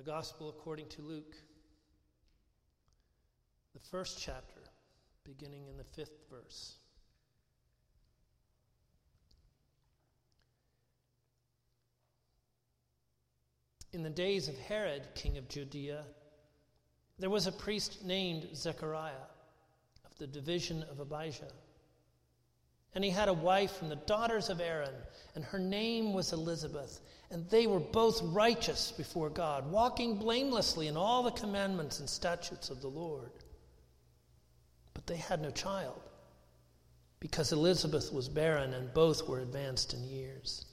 the Gospel according to Luke, the first chapter, beginning in the 5th verse. In the days of Herod, king of Judea, there was a priest named Zechariah of the division of Abijah. And he had a wife from the daughters of Aaron, and her name was Elizabeth. And they were both righteous before God, walking blamelessly in all the commandments and statutes of the Lord. But they had no child, because Elizabeth was barren, and both were advanced in years.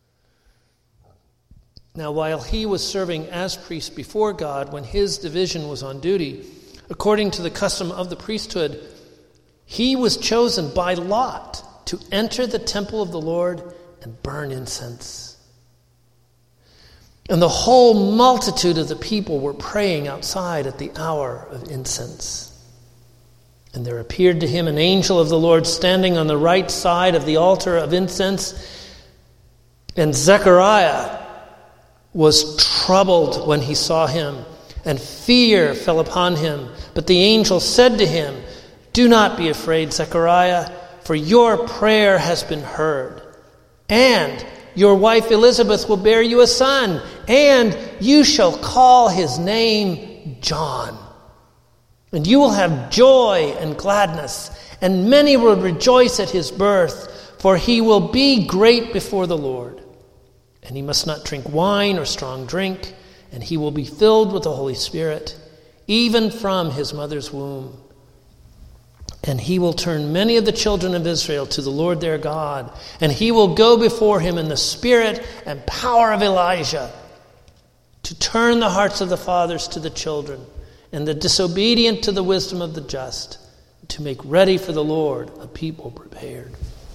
Now, while he was serving as priest before God, when his division was on duty, according to the custom of the priesthood, he was chosen by lot to enter the temple of the Lord and burn incense. And the whole multitude of the people were praying outside at the hour of incense. And there appeared to him an angel of the Lord standing on the right side of the altar of incense. And Zechariah was troubled when he saw him, and fear fell upon him. But the angel said to him, "Do not be afraid, Zechariah, for your prayer has been heard. And your wife Elizabeth will bear you a son, and you shall call his name John. And you will have joy and gladness, and many will rejoice at his birth, for he will be great before the Lord. And he must not drink wine or strong drink, and he will be filled with the Holy Spirit, even from his mother's womb. And he will turn many of the children of Israel to the Lord their God, and he will go before him in the spirit and power of Elijah, to turn the hearts of the fathers to the children, and the disobedient to the wisdom of the just, to make ready for the Lord a people prepared."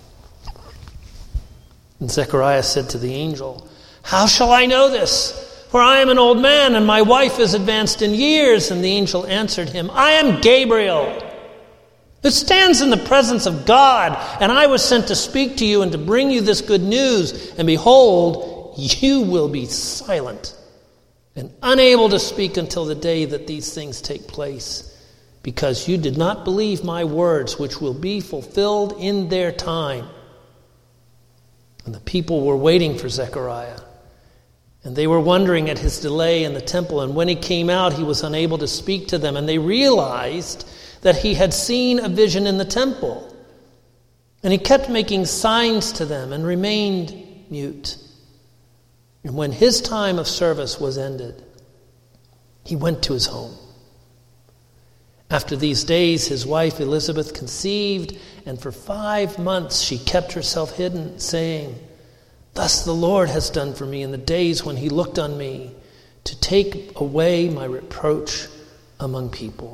And Zechariah said to the angel, "How shall I know this? For I am an old man, and my wife is advanced in years." And the angel answered him, "I am Gabriel, who stands in the presence of God, and I was sent to speak to you and to bring you this good news. And behold, you will be silent and unable to speak until the day that these things take place, because you did not believe my words, which will be fulfilled in their time." And the people were waiting for Zechariah, and they were wondering at his delay in the temple. And when he came out, he was unable to speak to them, and they realized that he had seen a vision in the temple. And he kept making signs to them and remained mute. And when his time of service was ended, he went to his home. After these days, his wife Elizabeth conceived, and for 5 months she kept herself hidden, saying, "Thus the Lord has done for me in the days when he looked on me, to take away my reproach among people."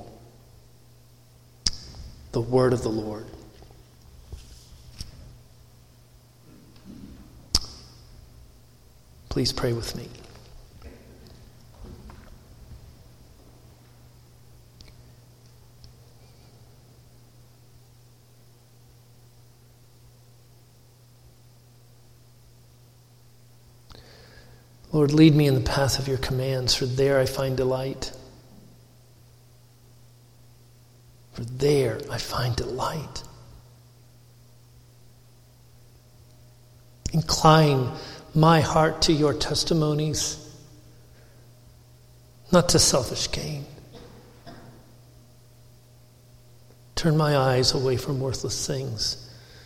The word of the Lord. Please pray with me. Lord, lead me in the path of your commands, for there I find delight. For there I find delight. Incline my heart to your testimonies, not to selfish gain. Turn my eyes away from worthless things.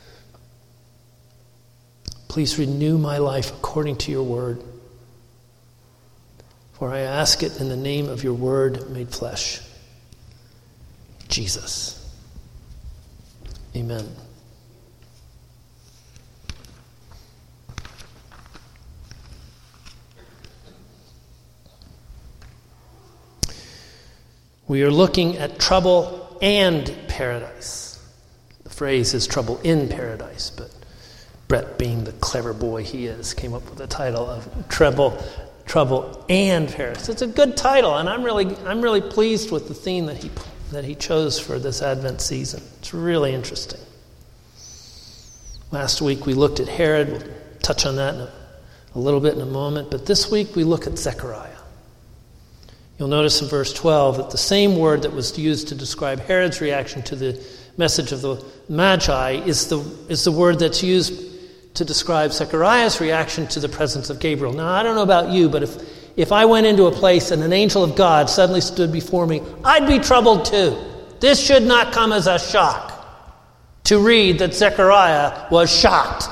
Please renew my life according to your word. For I ask it in the name of your word made flesh, Jesus. Amen. We are looking at trouble and paradise. The phrase is trouble in paradise, but Brett, being the clever boy he is, came up with the title of Trouble and Paradise. It's a good title, and I'm really pleased with the theme that he chose for this Advent season. It's really interesting. Last week we looked at Herod. We'll touch on that a little bit in a moment. But this week we look at Zechariah. You'll notice in verse 12 that the same word that was used to describe Herod's reaction to the message of the Magi is the word that's used to describe Zechariah's reaction to the presence of Gabriel. Now, I don't know about you, but if I went into a place and an angel of God suddenly stood before me, I'd be troubled too. This should not come as a shock to read that Zechariah was shocked.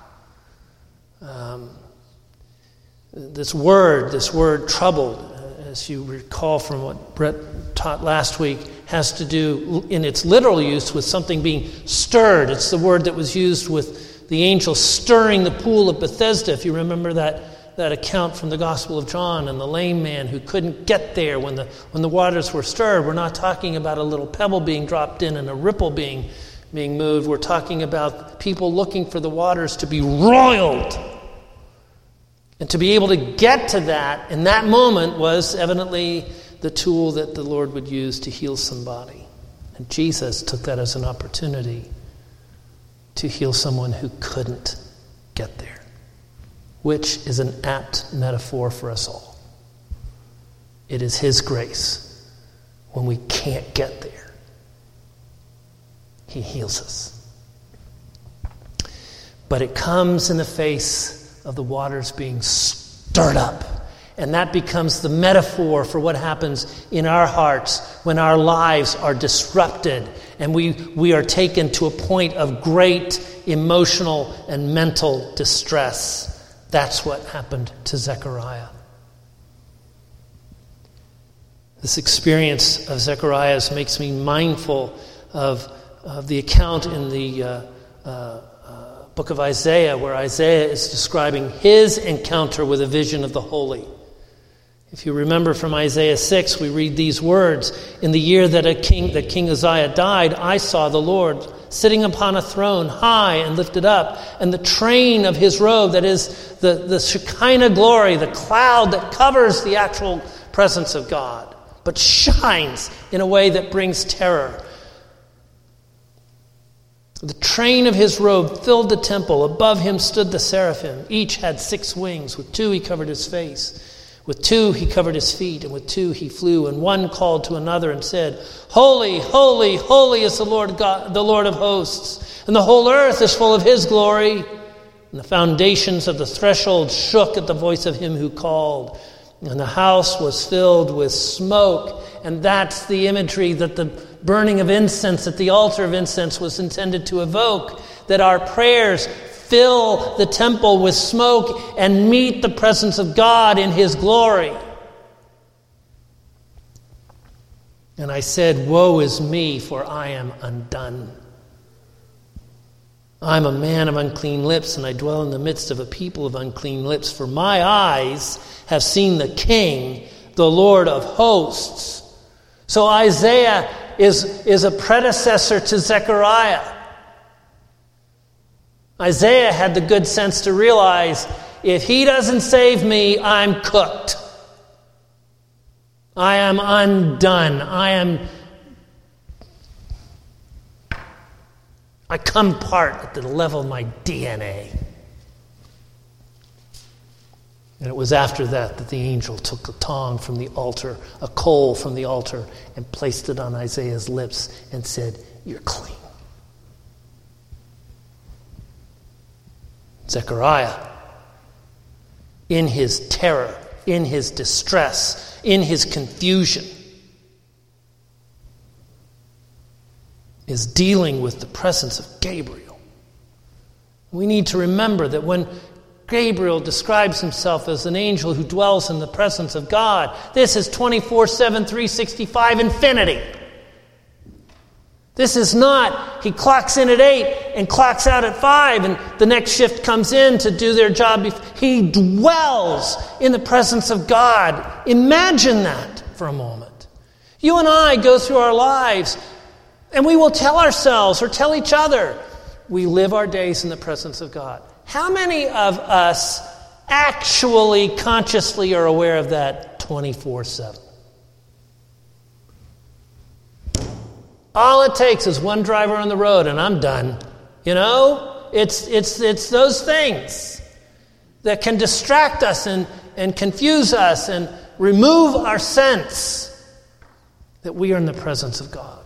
This word troubled, as you recall from what Brett taught last week, has to do, in its literal use, with something being stirred. It's the word that was used with the angel stirring the pool of Bethesda, if you remember that account from the Gospel of John, and the lame man who couldn't get there when the waters were stirred. We're not talking about a little pebble being dropped in and a ripple being moved. We're talking about people looking for the waters to be roiled. And to be able to get to that in that moment was evidently the tool that the Lord would use to heal somebody. And Jesus took that as an opportunity to heal someone who couldn't get there, which is an apt metaphor for us all. It is His grace when we can't get there. He heals us. But it comes in the face of the waters being stirred up. And that becomes the metaphor for what happens in our hearts when our lives are disrupted and we are taken to a point of great emotional and mental distress. That's what happened to Zechariah. This experience of Zechariah's makes me mindful of the account in the book of Isaiah, where Isaiah is describing his encounter with a vision of the holy. If you remember from Isaiah 6, we read these words: "In the year that King Uzziah died, I saw the Lord sitting upon a throne, high and lifted up, and the train of his robe," that is the Shekinah glory, the cloud that covers the actual presence of God, but shines in a way that brings terror. The train of his robe filled the temple. Above him stood the seraphim. Each had 6 wings. With 2 he covered his face. With 2 he covered his feet. And with 2 he flew. And one called to another and said, "Holy, holy, holy is the Lord God, the Lord of hosts. And the whole earth is full of His glory." And the foundations of the threshold shook at the voice of him who called. And the house was filled with smoke. And that's the imagery that the burning of incense at the altar of incense was intended to evoke, that our prayers fill the temple with smoke and meet the presence of God in His glory. And I said, "Woe is me, for I am undone. I'm a man of unclean lips, and I dwell in the midst of a people of unclean lips, for my eyes have seen the King, the Lord of hosts." So Isaiah is a predecessor to Zechariah. Isaiah had the good sense to realize, if he doesn't save me, I'm cooked. I am undone. I come apart at the level of my DNA. And it was after that the angel took a tongue from the altar, a coal from the altar, and placed it on Isaiah's lips and said, "You're clean." Zechariah, in his terror, in his distress, in his confusion, is dealing with the presence of Gabriel. We need to remember that when Gabriel describes himself as an angel who dwells in the presence of God, this is 24/7, 365 infinity. This is not, he clocks in at 8 and clocks out at 5 and the next shift comes in to do their job. He dwells in the presence of God. Imagine that for a moment. You and I go through our lives and we will tell ourselves or tell each other, we live our days in the presence of God. How many of us actually consciously are aware of that 24/7? All it takes is one driver on the road and I'm done. You know, it's those things that can distract us and confuse us and remove our sense that we are in the presence of God.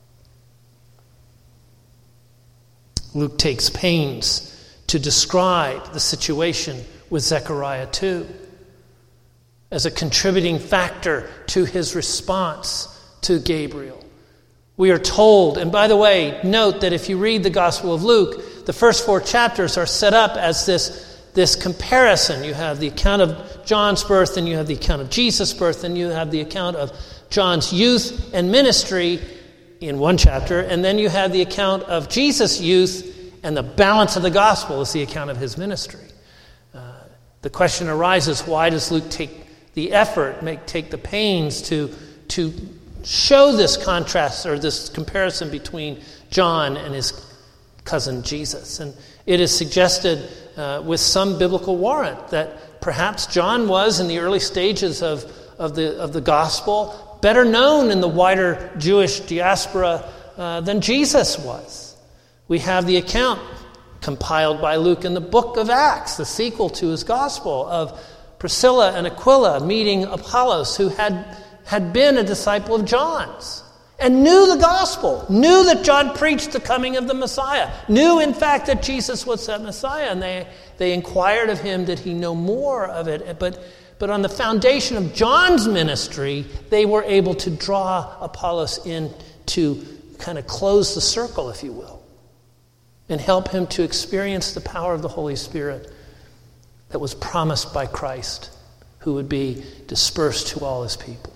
Luke takes pains to describe the situation with Zechariah too, as a contributing factor to his response to Gabriel. We are told, and by the way, note that if you read the Gospel of Luke, the first 4 chapters are set up as this comparison. You have the account of John's birth, and you have the account of Jesus' birth, and you have the account of John's youth and ministry in one chapter, and then you have the account of Jesus' youth, and the balance of the Gospel is the account of his ministry. The question arises, why does Luke take the effort, take the pains to show this contrast or this comparison between John and his cousin Jesus? And it is suggested with some biblical warrant that perhaps John was, in the early stages of the gospel, better known in the wider Jewish diaspora than Jesus was. We have the account compiled by Luke in the book of Acts, the sequel to his gospel, of Priscilla and Aquila meeting Apollos, who had been a disciple of John's and knew the gospel, knew that John preached the coming of the Messiah, knew in fact that Jesus was that Messiah, and they inquired of him, did he know more of it? But on the foundation of John's ministry, they were able to draw Apollos in to kind of close the circle, if you will, and help him to experience the power of the Holy Spirit that was promised by Christ, who would be dispersed to all his people.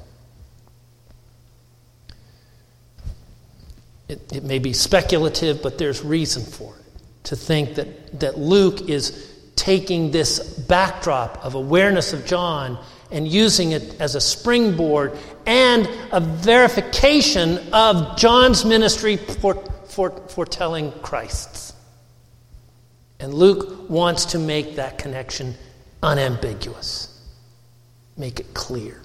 It may be speculative, but there's reason for it, to think that Luke is taking this backdrop of awareness of John and using it as a springboard and a verification of John's ministry foretelling Christ's. And Luke wants to make that connection unambiguous, make it clear.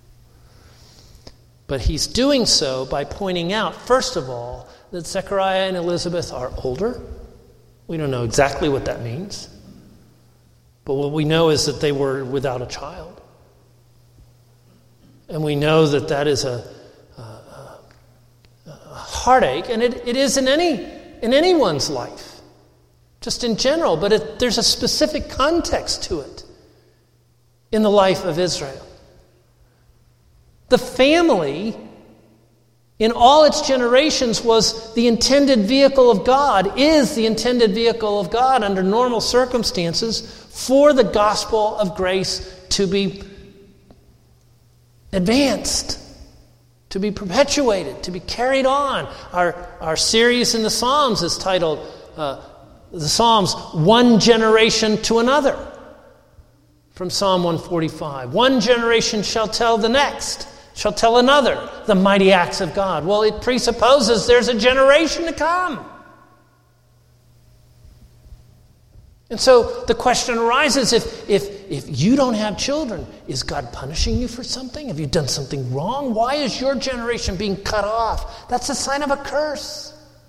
But he's doing so by pointing out, first of all, that Zechariah and Elizabeth are older. We don't know exactly what that means. But what we know is that they were without a child. And we know that is a heartache, and it is in anyone's life, just in general, but there's a specific context to it in the life of Israel. The family, in all its generations, was the intended vehicle of God, is the intended vehicle of God under normal circumstances for the gospel of grace to be advanced, to be perpetuated, to be carried on. Our series in the Psalms is titled, the Psalms, One Generation to Another, from Psalm 145. One generation shall tell the next, shall tell another the mighty acts of God. Well, it presupposes there's a generation to come. And so the question arises, if you don't have children, is God punishing you for something? Have you done something wrong? Why is your generation being cut off? That's a sign of a curse.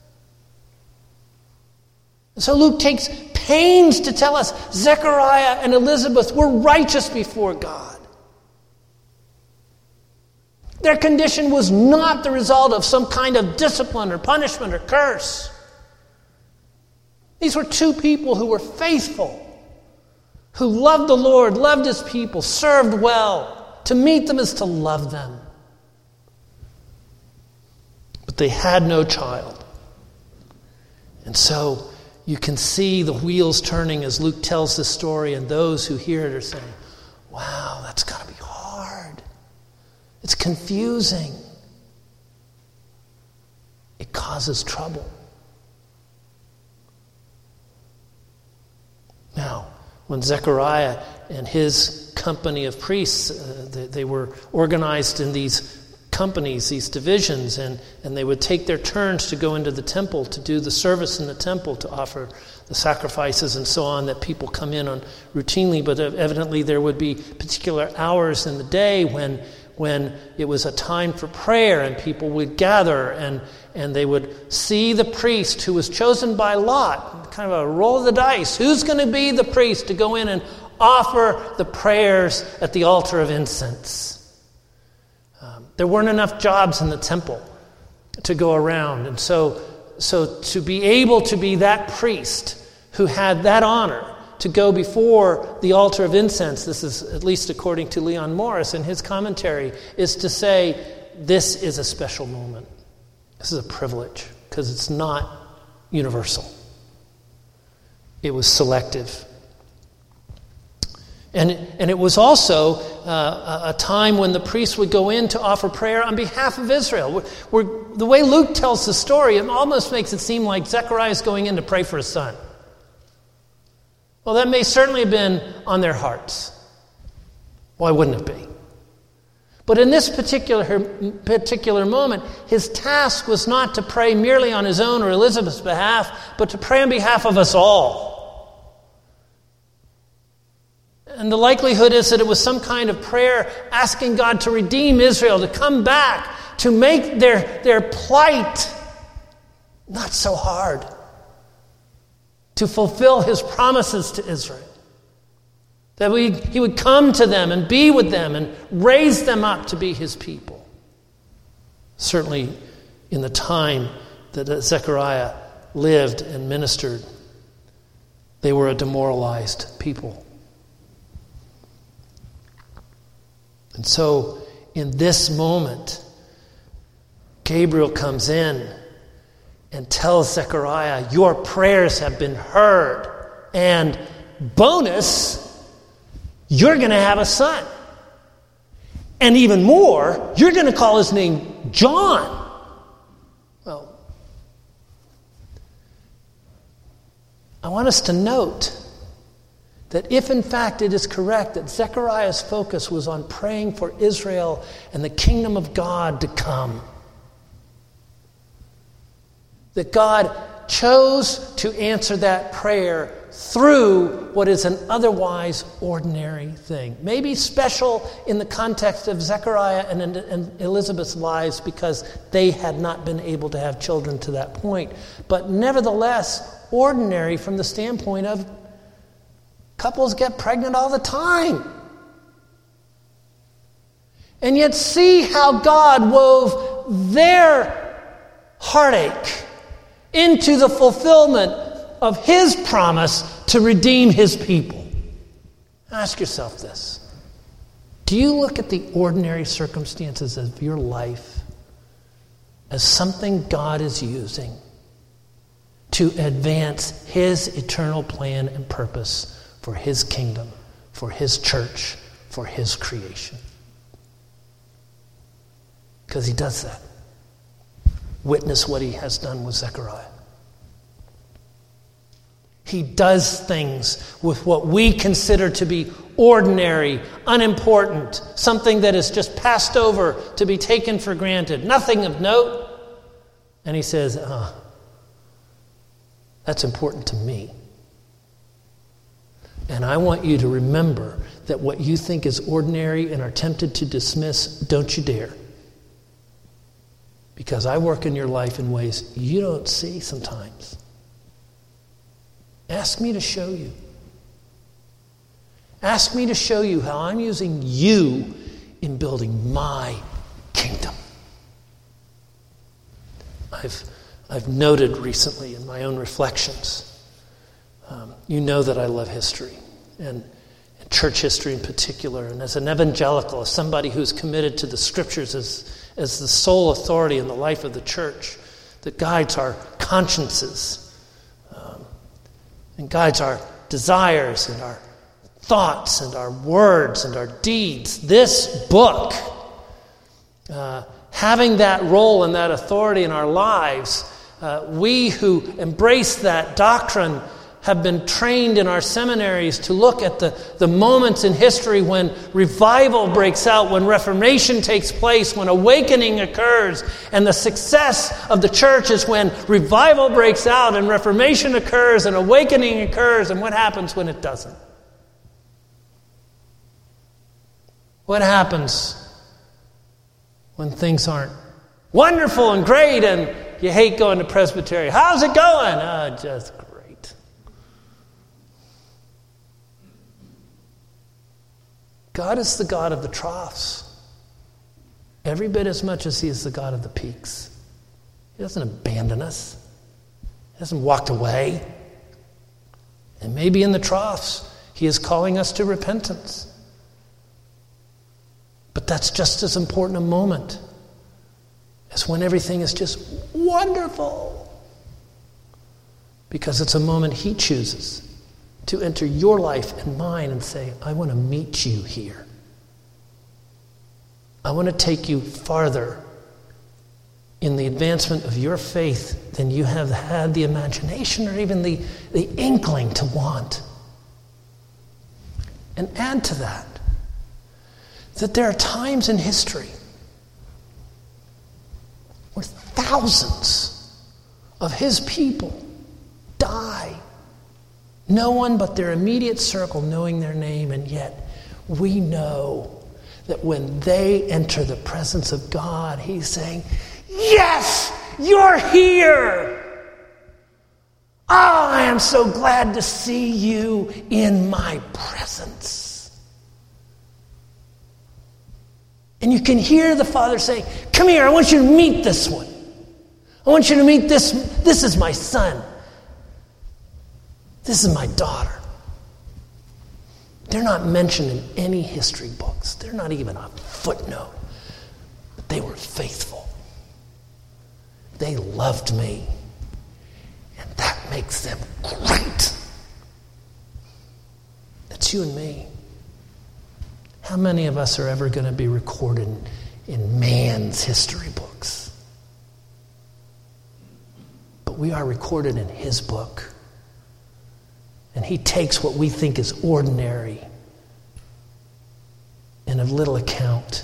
And so Luke takes pains to tell us Zechariah and Elizabeth were righteous before God. Their condition was not the result of some kind of discipline or punishment or curse. These were two people who were faithful, who loved the Lord, loved his people, served well. To meet them is to love them. But they had no child. And so you can see the wheels turning as Luke tells this story, and those who hear it are saying, wow, that's got to be hard. It's confusing. It causes trouble. Now, when Zechariah and his company of priests, they were organized in these companies, these divisions, and they would take their turns to go into the temple to do the service in the temple, to offer the sacrifices and so on that people come in on routinely. But evidently there would be particular hours in the day when it was a time for prayer, and people would gather and they would see the priest who was chosen by lot, kind of a roll of the dice. Who's going to be the priest to go in and offer the prayers at the altar of incense. There weren't enough jobs in the temple to go around. And so to be able to be that priest who had that honor to go before the altar of incense, this is at least according to Leon Morris in his commentary, is to say this is a special moment. This is a privilege because it's not universal. It was selective. And it was also a time when the priest would go in to offer prayer on behalf of Israel. The way Luke tells the story, it almost makes it seem like Zechariah is going in to pray for his son. Well, that may certainly have been on their hearts. Why wouldn't it be? But in this particular moment, his task was not to pray merely on his own or Elizabeth's behalf, but to pray on behalf of us all. And the likelihood is that it was some kind of prayer asking God to redeem Israel, to come back, to make their plight not so hard, to fulfill his promises to Israel. That he would come to them and be with them and raise them up to be his people. Certainly in the time that Zechariah lived and ministered, they were a demoralized people. And so, in this moment, Gabriel comes in and tells Zechariah, your prayers have been heard. And bonus, you're going to have a son. And even more, you're going to call his name John. Well, I want us to note that if in fact it is correct that Zechariah's focus was on praying for Israel and the kingdom of God to come, that God chose to answer that prayer through what is an otherwise ordinary thing. Maybe special in the context of Zechariah and Elizabeth's lives because they had not been able to have children to that point, but nevertheless ordinary from the standpoint of couples get pregnant all the time. And yet see how God wove their heartache into the fulfillment of his promise to redeem his people. Ask yourself this. Do you look at the ordinary circumstances of your life as something God is using to advance his eternal plan and purpose for his kingdom, for his church, for his creation? Because he does that. Witness what he has done with Zechariah. He does things with what we consider to be ordinary, unimportant, something that is just passed over to be taken for granted, nothing of note. And he says, that's important to me. And I want you to remember that what you think is ordinary and are tempted to dismiss, don't you dare. Because I work in your life in ways you don't see sometimes. Ask me to show you. Ask me to show you how I'm using you in building my kingdom. I've noted recently in my own reflections, you know that I love history, and church history in particular. And as an evangelical, as somebody who's committed to the scriptures as the sole authority in the life of the church that guides our consciences and guides our desires and our thoughts and our words and our deeds, this book, having that role and that authority in our lives, we who embrace that doctrine have been trained in our seminaries to look at the moments in history when revival breaks out, when reformation takes place, when awakening occurs. And the success of the church is when revival breaks out and reformation occurs and awakening occurs. And what happens when it doesn't? What happens when things aren't wonderful and great and you hate going to Presbytery? How's it going? Just great. God is the God of the troughs, every bit as much as he is the God of the peaks. He doesn't abandon us. He hasn't walked away. And maybe in the troughs, he is calling us to repentance. But that's just as important a moment as when everything is just wonderful. Because it's a moment he chooses to enter your life and mine and say, I want to meet you here. I want to take you farther in the advancement of your faith than you have had the imagination or even the inkling to want. And add to that there are times in history where thousands of his people die. No one but their immediate circle knowing their name, and yet we know that when they enter the presence of God, he's saying, yes, you're here. Oh, I am so glad to see you in my presence. And you can hear the Father saying, come here, I want you to meet this one. I want you to meet this. This is my son. This is my daughter. They're not mentioned in any history books. They're not even a footnote. But they were faithful. They loved me. And that makes them great. That's you and me. How many of us are ever going to be recorded in man's history books? But we are recorded in his book. And he takes what we think is ordinary and of little account.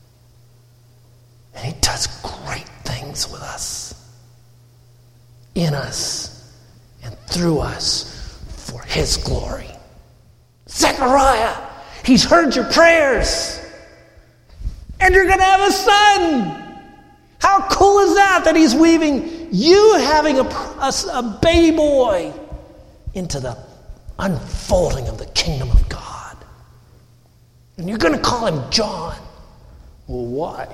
And he does great things with us, in us, and through us for his glory. Zechariah, he's heard your prayers. And you're going to have a son. How cool is that he's weaving you having a baby boy into the unfolding of the kingdom of God. And you're going to call him John. Well, why?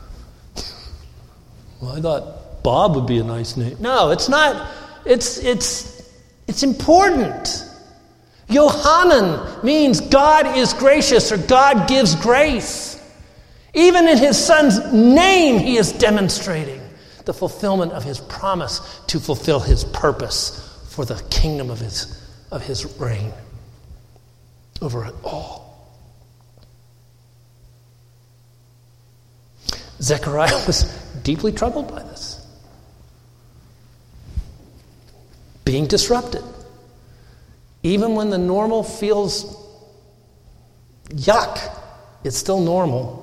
Well, I thought Bob would be a nice name. No, it's not. It's important. Yohanan means God is gracious, or God gives grace. Even in his son's name, he is demonstrating the fulfillment of his promise to fulfill his purpose for the kingdom of his reign over it all. Zechariah was deeply troubled by this. Being disrupted. Even when the normal feels yuck, it's still normal.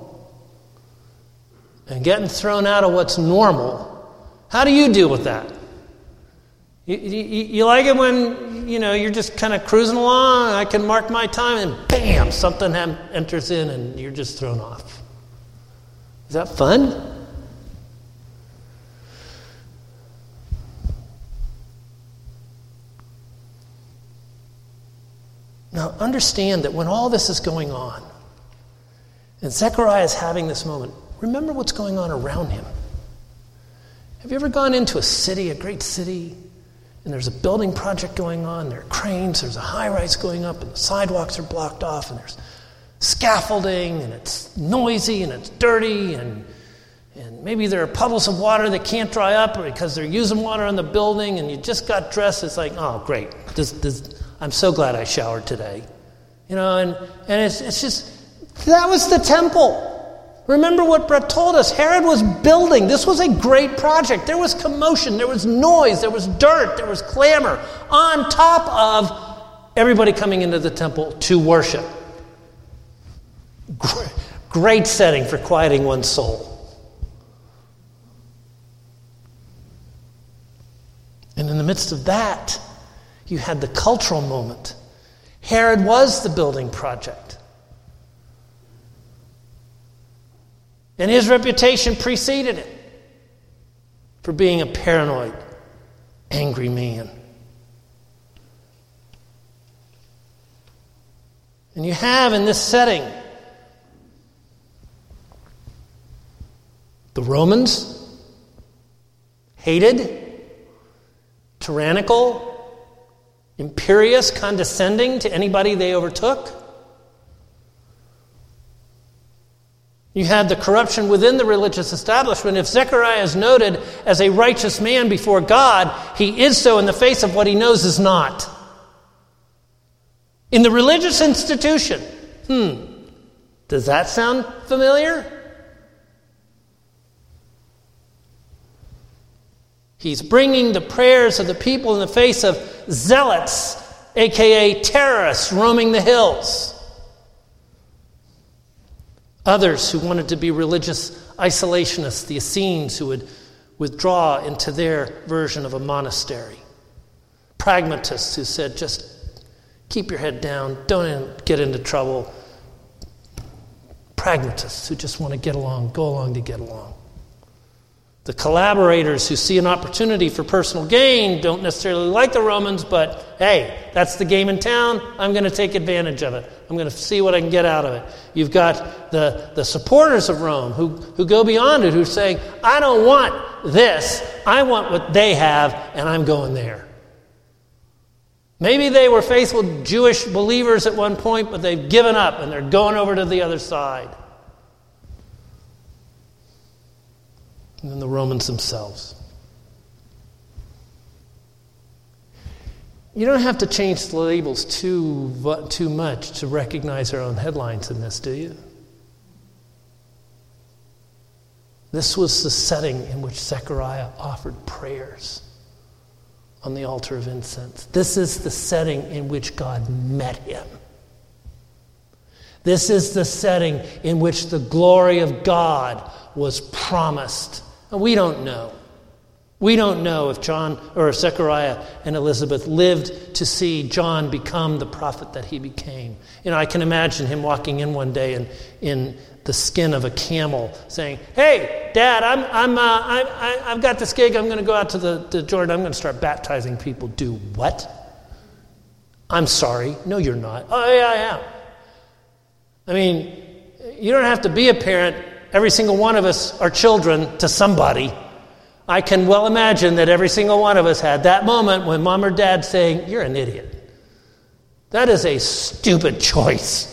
And getting thrown out of what's normal, how do you deal with that? You like it when, you're just kind of cruising along, I can mark my time, and bam, something enters in and you're just thrown off. Is that fun? Now, understand that when all this is going on, and Zechariah is having this moment, remember what's going on around him. Have you ever gone into a city, a great city, and there's a building project going on, there are cranes, there's a high-rise going up, and the sidewalks are blocked off, and there's scaffolding, and it's noisy, and it's dirty, and maybe there are puddles of water that can't dry up because they're using water on the building, and you just got dressed. It's like, oh, great. I'm so glad I showered today. And it's just, that was the temple. Remember what Brett told us. Herod was building. This was a great project. There was commotion. There was noise. There was dirt. There was clamor. On top of everybody coming into the temple to worship. Great setting for quieting one's soul. And in the midst of that, you had the cultural moment. Herod was the building project. And his reputation preceded it for being a paranoid, angry man. And you have in this setting The Romans, hated, tyrannical, imperious, condescending to anybody they overtook. You had the corruption within the religious establishment. If Zechariah is noted as a righteous man before God, he is so in the face of what he knows is not. In the religious institution, does that sound familiar? He's bringing the prayers of the people in the face of zealots, aka terrorists, roaming the hills. Others who wanted to be religious isolationists, the Essenes, who would withdraw into their version of a monastery. Pragmatists who said, just keep your head down, don't get into trouble. Pragmatists who just want to get along, go along to get along. The collaborators who see an opportunity for personal gain don't necessarily like the Romans, but hey, that's the game in town. I'm going to take advantage of it. I'm going to see what I can get out of it. You've got the supporters of Rome who go beyond it, who say, I don't want this. I want what they have, and I'm going there. Maybe they were faithful Jewish believers at one point, but they've given up and they're going over to the other side. And then the Romans themselves. You don't have to change the labels too much to recognize our own headlines in this, do you? This was the setting in which Zechariah offered prayers on the altar of incense. This is the setting in which God met him. This is the setting in which the glory of God was promised. And we don't know. We don't know if Zechariah and Elizabeth lived to see John become the prophet that he became. I can imagine him walking in one day in the skin of a camel, saying, "Hey, Dad, I've got this gig. I'm going to go out to the Jordan. I'm going to start baptizing people." Do what? I'm sorry. No, you're not. Oh, yeah, I am. I mean, you don't have to be a parent. Every single one of us are children to somebody. I can well imagine that every single one of us had that moment when mom or dad saying, "You're an idiot. That is a stupid choice."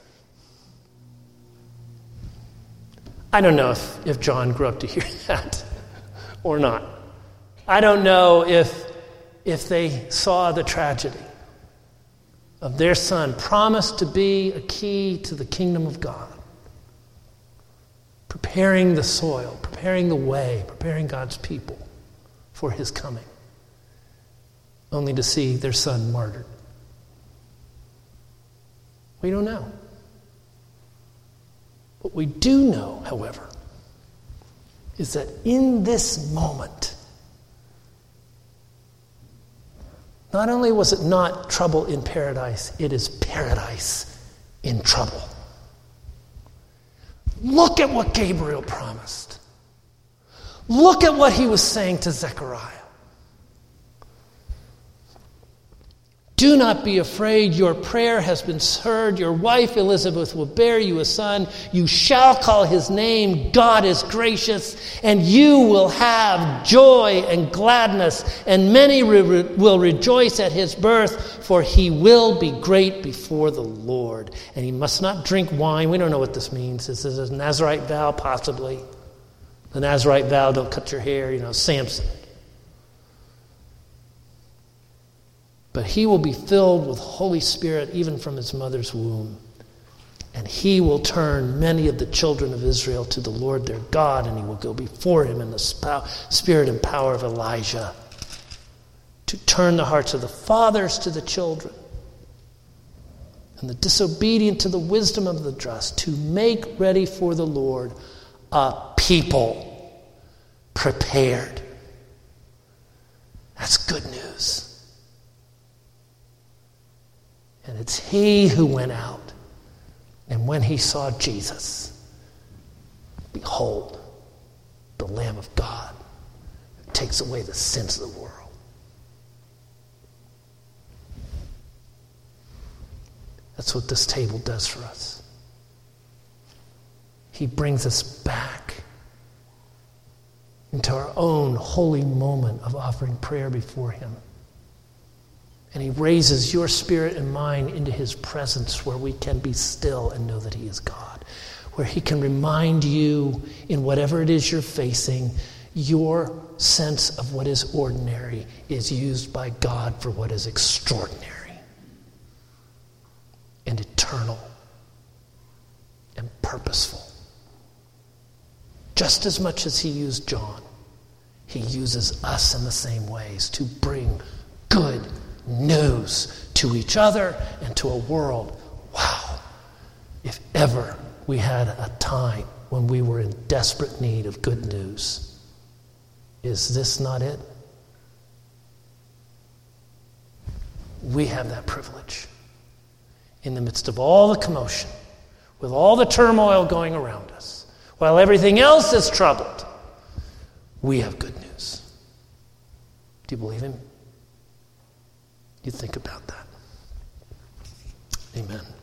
I don't know if John grew up to hear that or not. I don't know if they saw the tragedy of their son promised to be a key to the kingdom of God. Preparing the soil, preparing the way, preparing God's people for his coming, only to see their son martyred. We don't know. What we do know, however, is that in this moment, not only was it not trouble in paradise, it is paradise in trouble. Look at what Gabriel promised. Look at what he was saying to Zechariah. Do not be afraid. Your prayer has been heard. Your wife Elizabeth will bear you a son. You shall call his name God is gracious, and you will have joy and gladness, and many will rejoice at his birth, for he will be great before the Lord. And he must not drink wine. We don't know what this means. This is a Nazirite vow, possibly. The Nazirite vow, don't cut your hair, Samson. But he will be filled with Holy Spirit even from his mother's womb. And he will turn many of the children of Israel to the Lord their God, and he will go before him in the spirit and power of Elijah, to turn the hearts of the fathers to the children, and the disobedient to the wisdom of the just, to make ready for the Lord a people prepared. That's good news. And it's he who went out, and when he saw Jesus, behold, the Lamb of God who takes away the sins of the world. That's what this table does for us. He brings us back into our own holy moment of offering prayer before him. And he raises your spirit and mine into his presence where we can be still and know that he is God. Where he can remind you in whatever it is you're facing, your sense of what is ordinary is used by God for what is extraordinary and eternal and purposeful. Just as much as he used John, he uses us in the same ways to bring good news to each other and to a world. Wow! If ever we had a time when we were in desperate need of good news, is this not it? We have that privilege. In the midst of all the commotion, with all the turmoil going around us, while everything else is troubled, we have good news. Do you believe him? You think about that. Amen.